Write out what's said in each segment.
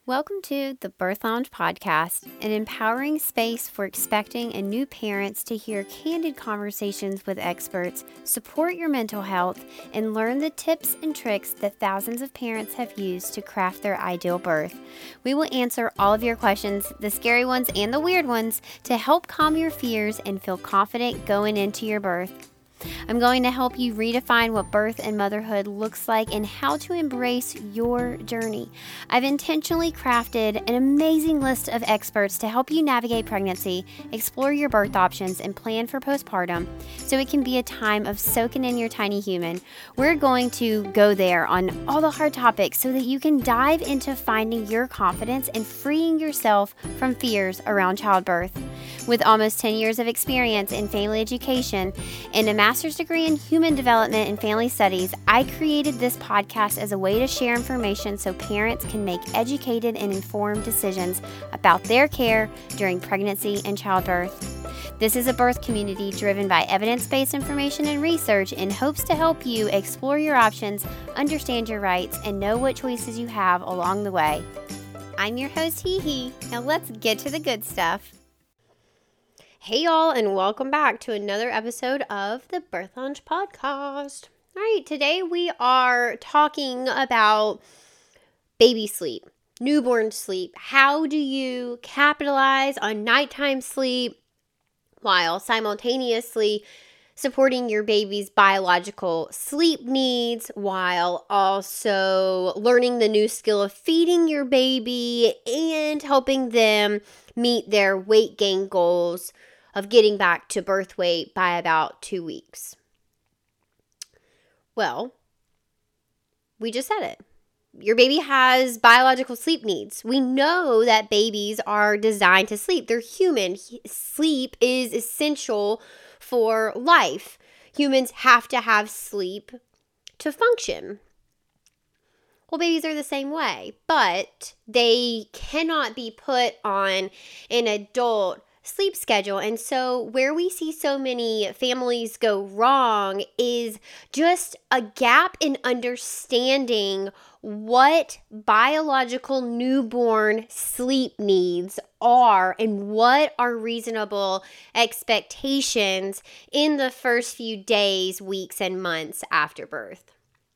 Welcome to the Birth Lounge Podcast, an empowering space for expecting and new parents to hear candid conversations with experts, support your mental health, and learn the tips and tricks that thousands of parents have used to craft their ideal birth. We will answer all of your questions, the scary ones and the weird ones, to help calm your fears and feel confident going into your birth. I'm going to help you redefine what birth and motherhood looks like and how to embrace your journey. I've intentionally crafted an amazing list of experts to help you navigate pregnancy, explore your birth options, and plan for postpartum so it can be a time of soaking in your tiny human. We're going to go there on all the hard topics so that you can dive into finding your confidence and freeing yourself from fears around childbirth. With almost 10 years of experience in family education and a master's degree in human development and family studies, I created this podcast as a way to share information so parents can make educated and informed decisions about their care during pregnancy and childbirth. This is a birth community driven by evidence-based information and research in hopes to help you explore your options, understand your rights, and know what choices you have along the way. I'm your host, Hee Hee. Now let's get to the good stuff. Hey y'all, and welcome back to another episode of the Birth Lounge Podcast. All right, today we are talking about baby sleep, newborn sleep. How do you capitalize on nighttime sleep while simultaneously supporting your baby's biological sleep needs, while also learning the new skill of feeding your baby and helping them meet their weight gain goals of getting back to birth weight by about 2 weeks? Well, we just said it. Your baby has biological sleep needs. We know that babies are designed to sleep. They're human. Sleep is essential for life. Humans have to have sleep to function. Well, babies are the same way, but they cannot be put on an adult sleep schedule. And so where we see so many families go wrong is just a gap in understanding what biological newborn sleep needs are and what are reasonable expectations in the first few days, weeks, and months after birth.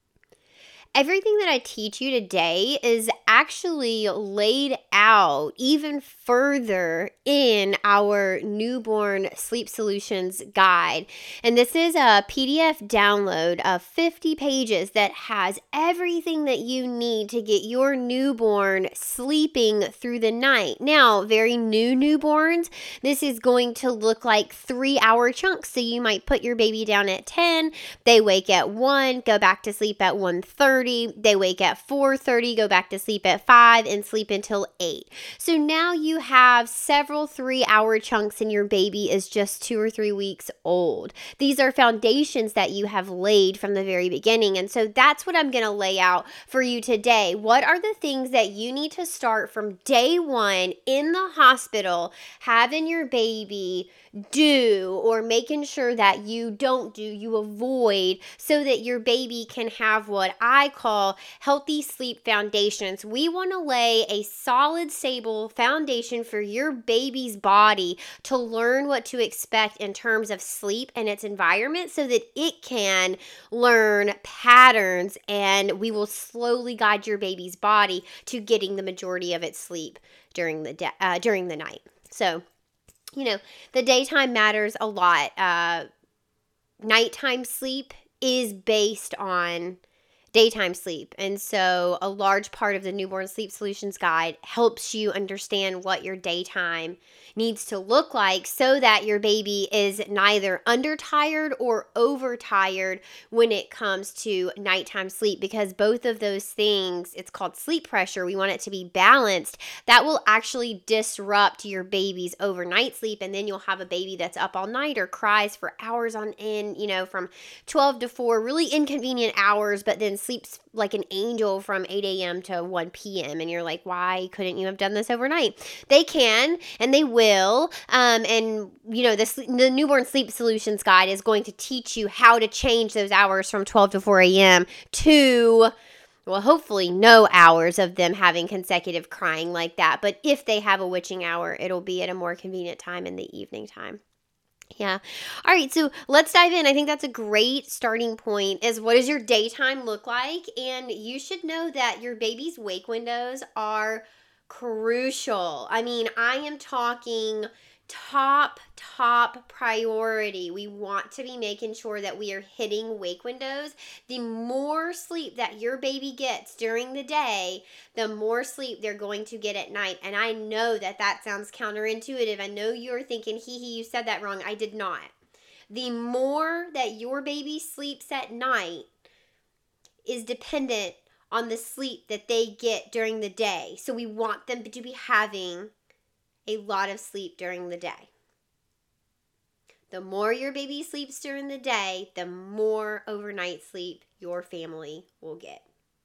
Everything that I teach you today is actually laid out even further in our newborn sleep solutions guide. And this is a PDF download of 50 pages that has everything that you need to get your newborn sleeping through the night. Now, very new newborns, this is going to look like 3-hour chunks. So you might put your baby down at 10, they wake at 1, go back to sleep at 1:30. They wake at 4:30, go back to sleep at 5, and sleep until 8. So now you have several 3-hour chunks and your baby is just 2 or 3 weeks old. These are foundations that you have laid from the very beginning. And so that's what I'm going to lay out for you today. What are the things that you need to start from day one in the hospital, having your baby do, or making sure that you don't do, you avoid, so that your baby can have what I call healthy sleep foundations. We want to lay a solid, stable foundation for your baby's body to learn what to expect in terms of sleep and its environment so that it can learn patterns, and we will slowly guide your baby's body to getting the majority of its sleep during the night. So, the daytime matters a lot. Nighttime sleep is based on daytime sleep. And so a large part of the Newborn Sleep Solutions Guide helps you understand what your daytime needs to look like so that your baby is neither undertired or overtired when it comes to nighttime sleep, because both of those things, it's called sleep pressure. We want it to be balanced. That will actually disrupt your baby's overnight sleep, and then you'll have a baby that's up all night or cries for hours on end, from 12 to 4, really inconvenient hours, but then sleeps like an angel from 8 a.m. to 1 p.m. And you're like, why couldn't you have done this overnight? They can, and they will. The Newborn Sleep Solutions Guide is going to teach you how to change those hours from 12 to 4 a.m. to Well, hopefully no hours of them having consecutive crying like that. But if they have a witching hour, it'll be at a more convenient time in the evening time. Yeah. All right. So let's dive in. I think that's a great starting point is what does your daytime look like? And you should know that your baby's wake windows are crucial. I mean, I am talking top priority. We want to be making sure that we are hitting wake windows. The more sleep that your baby gets during the day, the more sleep they're going to get at night. And I know that that sounds counterintuitive. I know you're thinking, you said that wrong. I did not. The more that your baby sleeps at night is dependent on the sleep that they get during the day. So we want them to be having a lot of sleep during the day. The more your baby sleeps during the day, the more overnight sleep your family will get.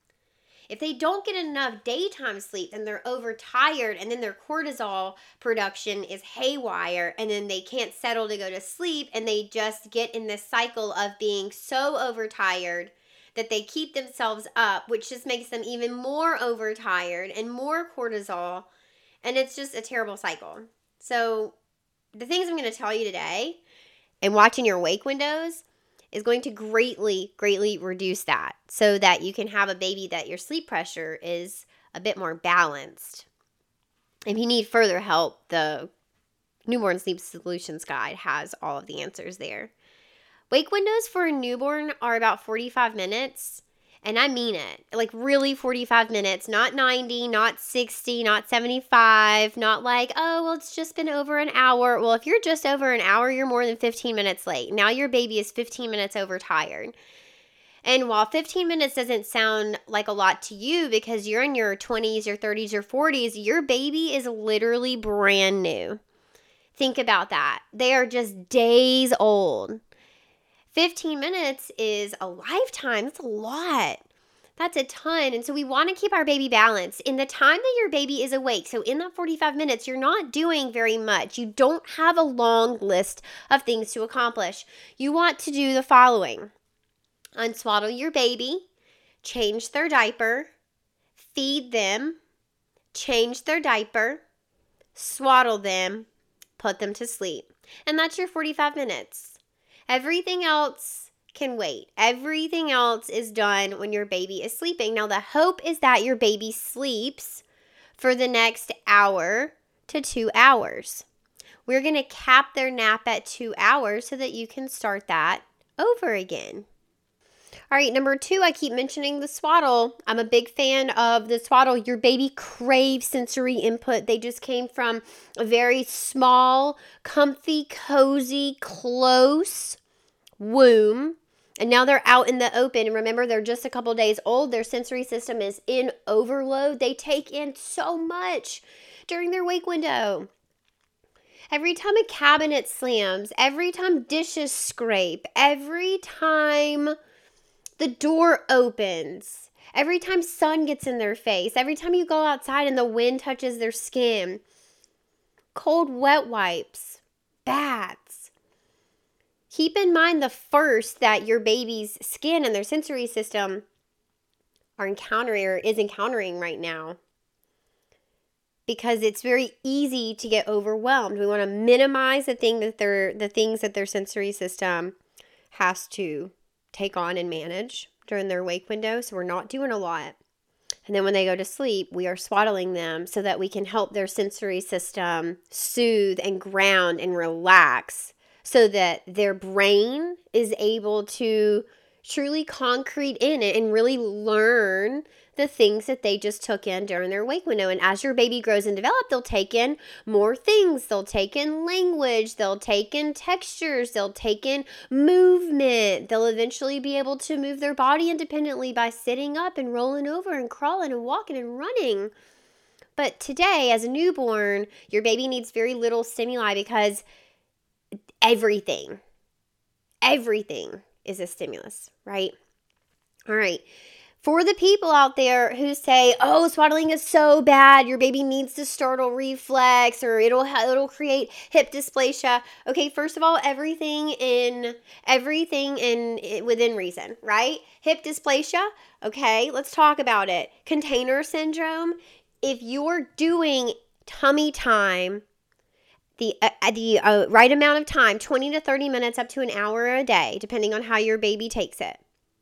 If they don't get enough daytime sleep, then they're overtired, and then their cortisol production is haywire, and then they can't settle to go to sleep, and they just get in this cycle of being so overtired that they keep themselves up, which just makes them even more overtired and more cortisol, and it's just a terrible cycle. So the things I'm going to tell you today and watching your wake windows is going to greatly reduce that so that you can have a baby that your sleep pressure is a bit more balanced. If you need further help, the Newborn Sleep Solutions Guide has all of the answers there. Wake windows for a newborn are about 45 minutes. And I mean it, like really 45 minutes, not 90, not 60, not 75, not like, oh, well, it's just been over an hour. Well, if you're just over an hour, you're more than 15 minutes late. Now your baby is 15 minutes overtired. And while 15 minutes doesn't sound like a lot to you because you're in your 20s, your 30s, your 40s, your baby is literally brand new. Think about that. They are just days old. 15 minutes is a lifetime. That's a lot. That's a ton. And so we want to keep our baby balanced in the time that your baby is awake. So in that 45 minutes, you're not doing very much. You don't have a long list of things to accomplish. You want to do the following: unswaddle your baby, change their diaper, feed them, change their diaper, swaddle them, put them to sleep. And that's your 45 minutes. Everything else can wait. Everything else is done when your baby is sleeping. Now, the hope is that your baby sleeps for the next hour to 2 hours. We're going to cap their nap at 2 hours so that you can start that over again. All right, number 2, I keep mentioning the swaddle. I'm a big fan of the swaddle. Your baby craves sensory input. They just came from a very small, comfy, cozy, close womb, and now they're out in the open. And remember, they're just a couple days old. Their sensory system is in overload. They take in so much during their wake window. Every time a cabinet slams, every time dishes scrape, every time the door opens, every time sun gets in their face, every time you go outside and the wind touches their skin, cold wet wipes, baths. Keep in mind the first that your baby's skin and their sensory system are encountering right now, because it's very easy to get overwhelmed. We want to minimize the things that their sensory system has to take on and manage during their wake window. So we're not doing a lot. And then when they go to sleep, we are swaddling them so that we can help their sensory system soothe and ground and relax so that their brain is able to truly concrete in it and really learn the things that they just took in during their wake window. And as your baby grows and develops, they'll take in more things. They'll take in language. They'll take in textures. They'll take in movement. They'll eventually be able to move their body independently by sitting up and rolling over and crawling and walking and running. But today, as a newborn, your baby needs very little stimuli because everything is a stimulus, right? All right. For the people out there who say, oh, swaddling is so bad, your baby needs the startle reflex, or it'll create hip dysplasia. Okay, first of all, everything within reason, right? Hip dysplasia, okay, let's talk about it. Container syndrome, if you're doing tummy time, the right amount of time, 20 to 30 minutes up to an hour a day, depending on how your baby takes it,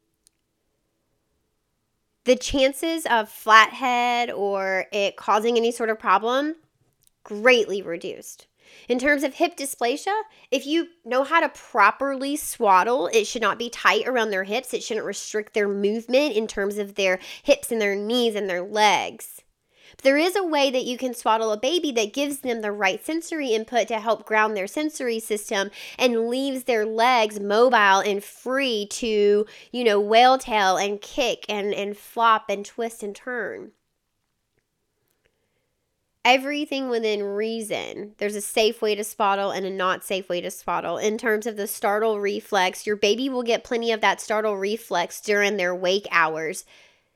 the chances of flathead or it causing any sort of problem greatly reduced. In terms of hip dysplasia, if you know how to properly swaddle, it should not be tight around their hips. It shouldn't restrict their movement in terms of their hips and their knees and their legs. But there is a way that you can swaddle a baby that gives them the right sensory input to help ground their sensory system and leaves their legs mobile and free to, whale tail and kick and flop and twist and turn. Everything within reason. There's a safe way to swaddle and a not safe way to swaddle. In terms of the startle reflex, your baby will get plenty of that startle reflex during their wake hours.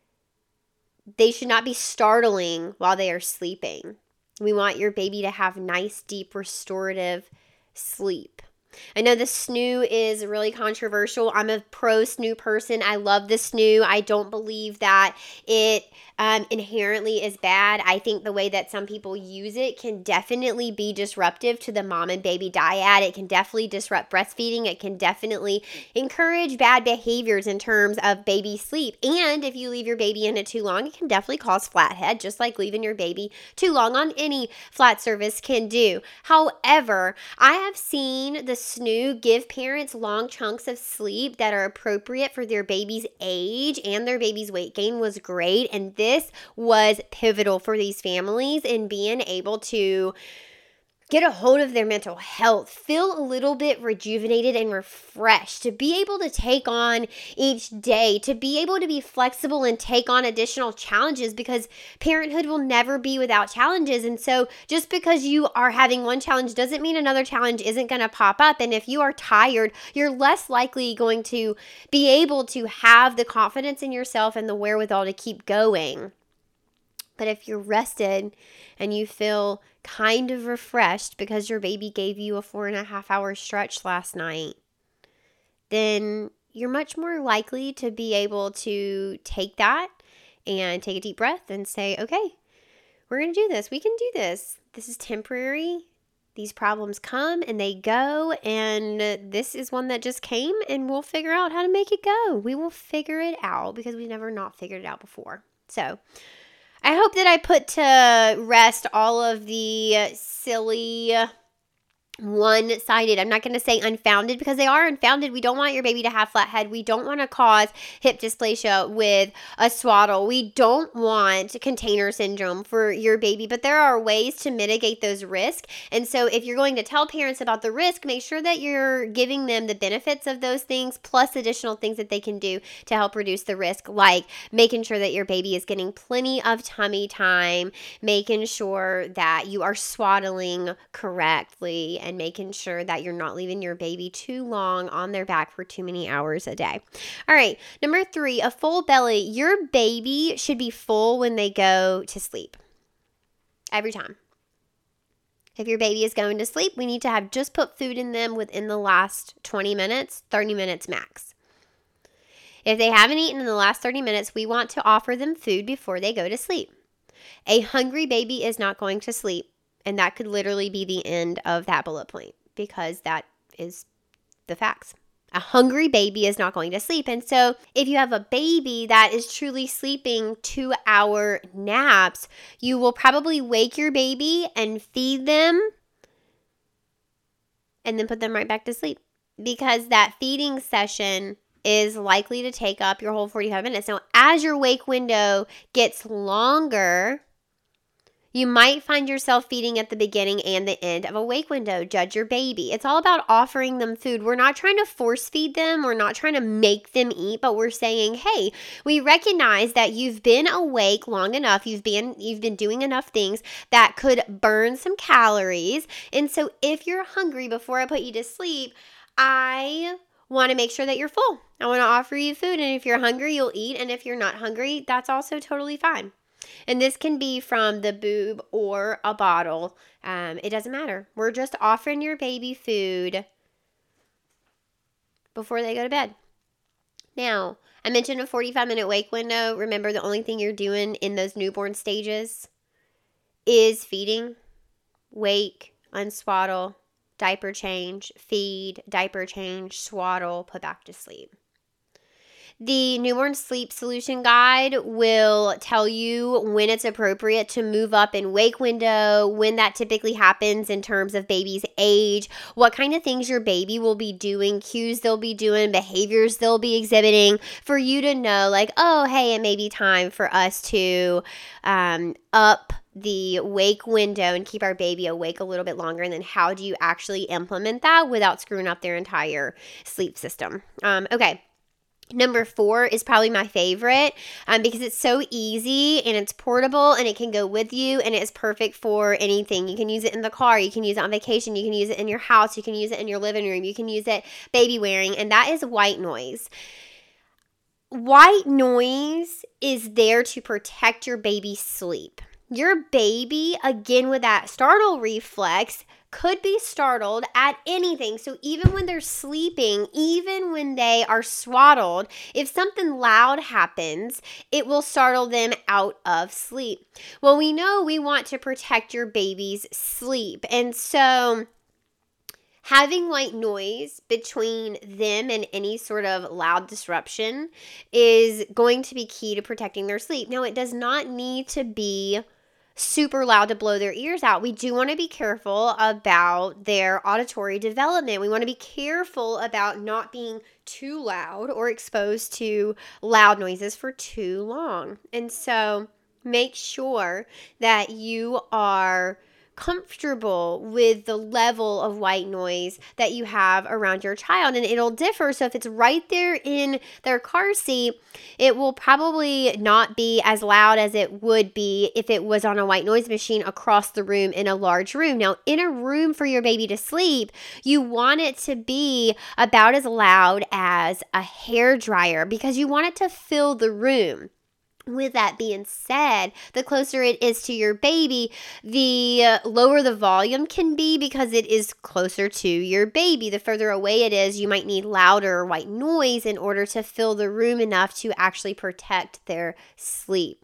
They should not be startling while they are sleeping. We want your baby to have nice, deep, restorative sleep. I know the snoo is really controversial. I'm a pro snoo person. I love the snoo. I don't believe that it inherently is bad. I think the way that some people use it can definitely be disruptive to the mom and baby dyad. It can definitely disrupt breastfeeding. It can definitely encourage bad behaviors in terms of baby sleep. And if you leave your baby in it too long, it can definitely cause flathead, just like leaving your baby too long on any flat surface can do. However, I have seen the snoo give parents long chunks of sleep that are appropriate for their baby's age, and their baby's weight gain was great. And this was pivotal for these families in being able to get a hold of their mental health, feel a little bit rejuvenated and refreshed, to be able to take on each day, to be able to be flexible and take on additional challenges, because parenthood will never be without challenges. And so just because you are having one challenge doesn't mean another challenge isn't going to pop up. And if you are tired, you're less likely going to be able to have the confidence in yourself and the wherewithal to keep going. But if you're rested and you feel kind of refreshed because your baby gave you a 4.5-hour stretch last night, then you're much more likely to be able to take that and take a deep breath and say, okay, we're going to do this. We can do this. This is temporary. These problems come and they go, and this is one that just came, and we'll figure out how to make it go. We will figure it out because we've never not figured it out before. So I hope that I put to rest all of the silly one-sided, I'm not going to say unfounded, because they are unfounded. We don't want your baby to have flathead. We don't want to cause hip dysplasia with a swaddle. We don't want container syndrome for your baby, but there are ways to mitigate those risks. And so if you're going to tell parents about the risk, make sure that you're giving them the benefits of those things plus additional things that they can do to help reduce the risk, like making sure that your baby is getting plenty of tummy time, making sure that you are swaddling correctly, and making sure that you're not leaving your baby too long on their back for too many hours a day. All right, number 3, a full belly. Your baby should be full when they go to sleep. Every time. If your baby is going to sleep, we need to have just put food in them within the last 20 minutes, 30 minutes max. If they haven't eaten in the last 30 minutes, we want to offer them food before they go to sleep. A hungry baby is not going to sleep. And that could literally be the end of that bullet point, because that is the facts. A hungry baby is not going to sleep. And so if you have a baby that is truly sleeping 2-hour naps, you will probably wake your baby and feed them and then put them right back to sleep, because that feeding session is likely to take up your whole 45 minutes. Now, as your wake window gets longer, you might find yourself feeding at the beginning and the end of a wake window. Judge your baby. It's all about offering them food. We're not trying to force feed them. We're not trying to make them eat, but we're saying, hey, we recognize that you've been awake long enough. You've been doing enough things that could burn some calories. And so if you're hungry before I put you to sleep, I want to make sure that you're full. I want to offer you food. And if you're hungry, you'll eat. And if you're not hungry, that's also totally fine. And this can be from the boob or a bottle. It doesn't matter. We're just offering your baby food before they go to bed. Now, I mentioned a 45-minute wake window. Remember, the only thing you're doing in those newborn stages is feeding, wake, unswaddle, diaper change, feed, diaper change, swaddle, put back to sleep. The Newborn Sleep Solution Guide will tell you when it's appropriate to move up in wake window, when that typically happens in terms of baby's age, what kind of things your baby will be doing, cues they'll be doing, behaviors they'll be exhibiting, for you to know, like, oh, hey, it may be time for us to up the wake window and keep our baby awake a little bit longer. And then how do you actually implement that without screwing up their entire sleep system? Okay. Number 4 is probably my favorite because it's so easy and it's portable and it can go with you and it's perfect for anything. You can use it in the car. You can use it on vacation. You can use it in your house. You can use it in your living room. You can use it baby wearing, and that is white noise. White noise is there to protect your baby's sleep. Your baby, again, with that startle reflex, could be startled at anything. So even when they're sleeping, even when they are swaddled, if something loud happens, it will startle them out of sleep. Well, we know we want to protect your baby's sleep. And so having white noise between them and any sort of loud disruption is going to be key to protecting their sleep. Now, it does not need to be super loud to blow their ears out. We do want to be careful about their auditory development. We want to be careful about not being too loud or exposed to loud noises for too long. And so make sure that you are comfortable with the level of white noise that you have around your child, and it'll differ. So if it's right there in their car seat, it will probably not be as loud as it would be if it was on a white noise machine across the room in a large room. Now, in a room for your baby to sleep, you want it to be about as loud as a hairdryer because you want it to fill the room. With that being said, the closer it is to your baby, the lower the volume can be because it is closer to your baby. The further away it is, you might need louder white noise in order to fill the room enough to actually protect their sleep.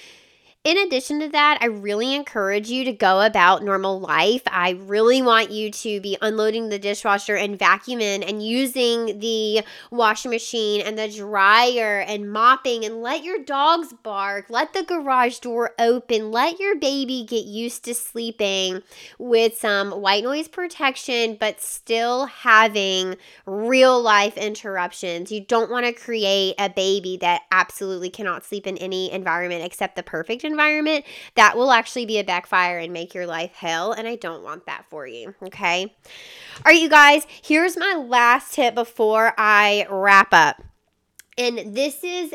In addition to that, I really encourage you to go about normal life. I really want you to be unloading the dishwasher and vacuuming and using the washing machine and the dryer and mopping, and let your dogs bark. Let the garage door open. Let your baby get used to sleeping with some white noise protection, but still having real life interruptions. You don't want to create a baby that absolutely cannot sleep in any environment except the perfect environment. That will actually be a backfire and make your life hell, and I don't want that for you, okay? All right, you guys, here's my last tip before I wrap up. And this is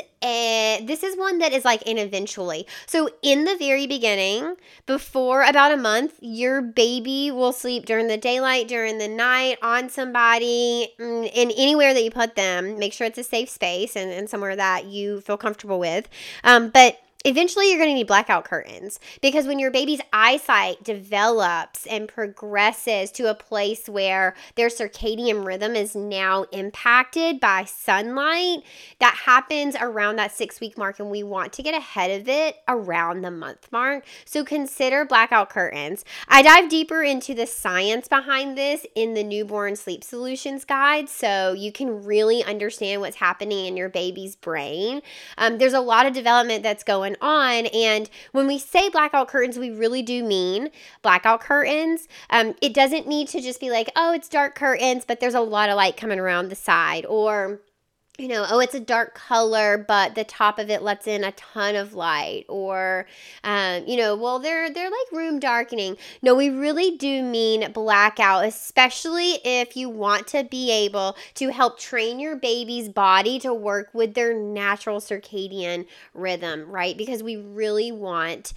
one that is like an eventually. So in the very beginning, before about a month, your baby will sleep during the daylight, during the night, on somebody, in anywhere that you put them. Make sure it's a safe space and somewhere that you feel comfortable with. But eventually, you're going to need blackout curtains because when your baby's eyesight develops and progresses to a place where their circadian rhythm is now impacted by sunlight, that happens around that 6-week mark, and we want to get ahead of it around the month mark. So consider blackout curtains. I dive deeper into the science behind this in the Newborn Sleep Solutions Guide, so you can really understand what's happening in your baby's brain. There's a lot of development that's going on, and when we say blackout curtains, we really do mean blackout curtains. It doesn't need to just be like, oh, it's dark curtains, but there's a lot of light coming around the side, or oh, it's a dark color, but the top of it lets in a ton of light, or, well, they're like room darkening. No, we really do mean blackout, especially if you want to be able to help train your baby's body to work with their natural circadian rhythm, right? Because we really want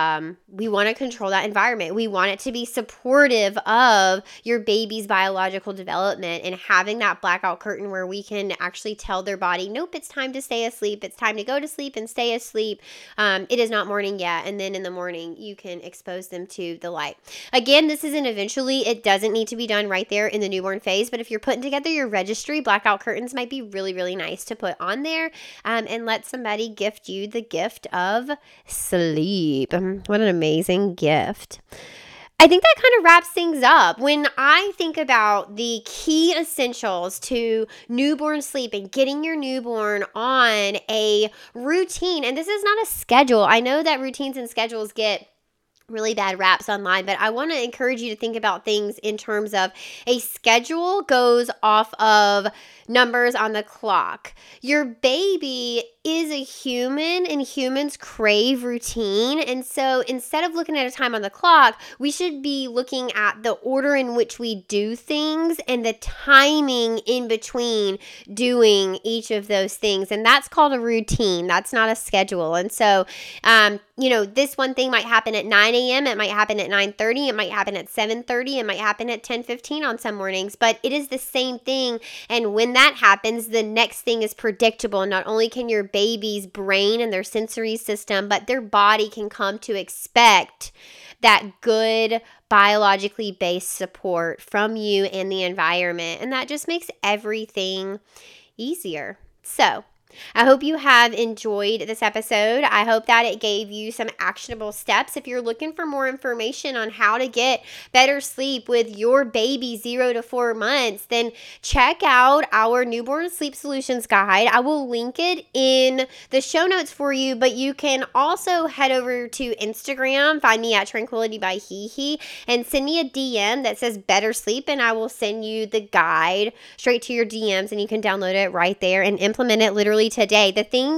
to control that environment. We want it to be supportive of your baby's biological development, and having that blackout curtain where we can actually tell their body, nope, it's time to stay asleep. It's time to go to sleep and stay asleep. It is not morning yet. And then in the morning, you can expose them to the light. Again, this is an eventually. It doesn't need to be done right there in the newborn phase. But if you're putting together your registry, blackout curtains might be really, really nice to put on there, and let somebody gift you the gift of sleep. What an amazing gift. I think that kind of wraps things up. When I think about the key essentials to newborn sleep and getting your newborn on a routine, and this is not a schedule. I know that routines and schedules get really bad raps online, but I want to encourage you to think about things in terms of a schedule goes off of numbers on the clock. Your baby is a human, and humans crave routine. And so instead of looking at a time on the clock, we should be looking at the order in which we do things and the timing in between doing each of those things. And that's called a routine. That's not a schedule. And so, this one thing might happen at 9 a.m. It might happen at 9:30. It might happen at 7:30. It might happen at 10:15 on some mornings, but it is the same thing. And when that happens, the next thing is predictable. Not only can your baby's brain and their sensory system, but their body can come to expect that good biologically based support from you and the environment. And that just makes everything easier. So, I hope you have enjoyed this episode. I hope that it gave you some actionable steps. If you're looking for more information on how to get better sleep with your baby 0 to 4 months, then check out our Newborn Sleep Solutions Guide. I will link it in the show notes for you, but you can also head over to Instagram, find me at Tranquility by Hee, and send me a DM that says Better Sleep, and I will send you the guide straight to your DMs, and you can download it right there and implement it literally today.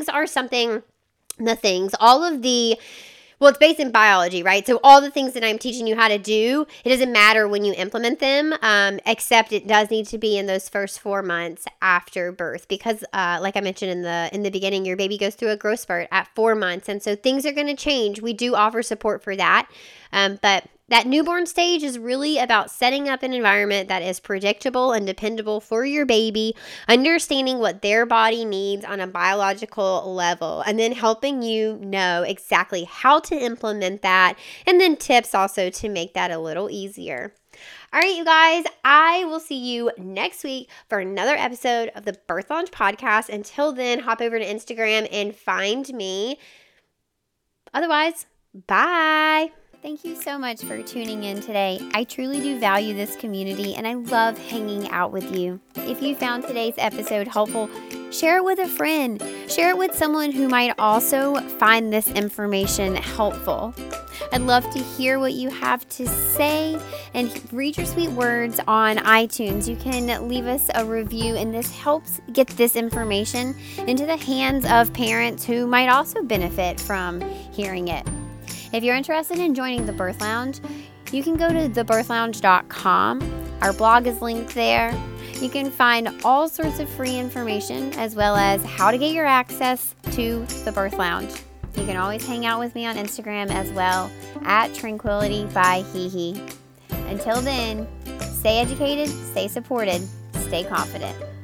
It's based in biology, right? So all the things that I'm teaching you how to do, it doesn't matter when you implement them, except it does need to be in those first 4 months after birth, because like I mentioned in the beginning, your baby goes through a growth spurt at 4 months, and so things are going to change. We do offer support for that, but that newborn stage is really about setting up an environment that is predictable and dependable for your baby, understanding what their body needs on a biological level, and then helping you know exactly how to implement that, and then tips also to make that a little easier. All right, you guys, I will see you next week for another episode of the Birth Lounge podcast. Until then, hop over to Instagram and find me. Otherwise, bye. Thank you so much for tuning in today. I truly do value this community, and I love hanging out with you. If you found today's episode helpful, share it with a friend. Share it with someone who might also find this information helpful. I'd love to hear what you have to say and read your sweet words on iTunes. You can leave us a review, and this helps get this information into the hands of parents who might also benefit from hearing it. If you're interested in joining the Birth Lounge, you can go to thebirthlounge.com. Our blog is linked there. You can find all sorts of free information, as well as how to get your access to the Birth Lounge. You can always hang out with me on Instagram as well, at Tranquility by Hee. Until then, stay educated, stay supported, stay confident.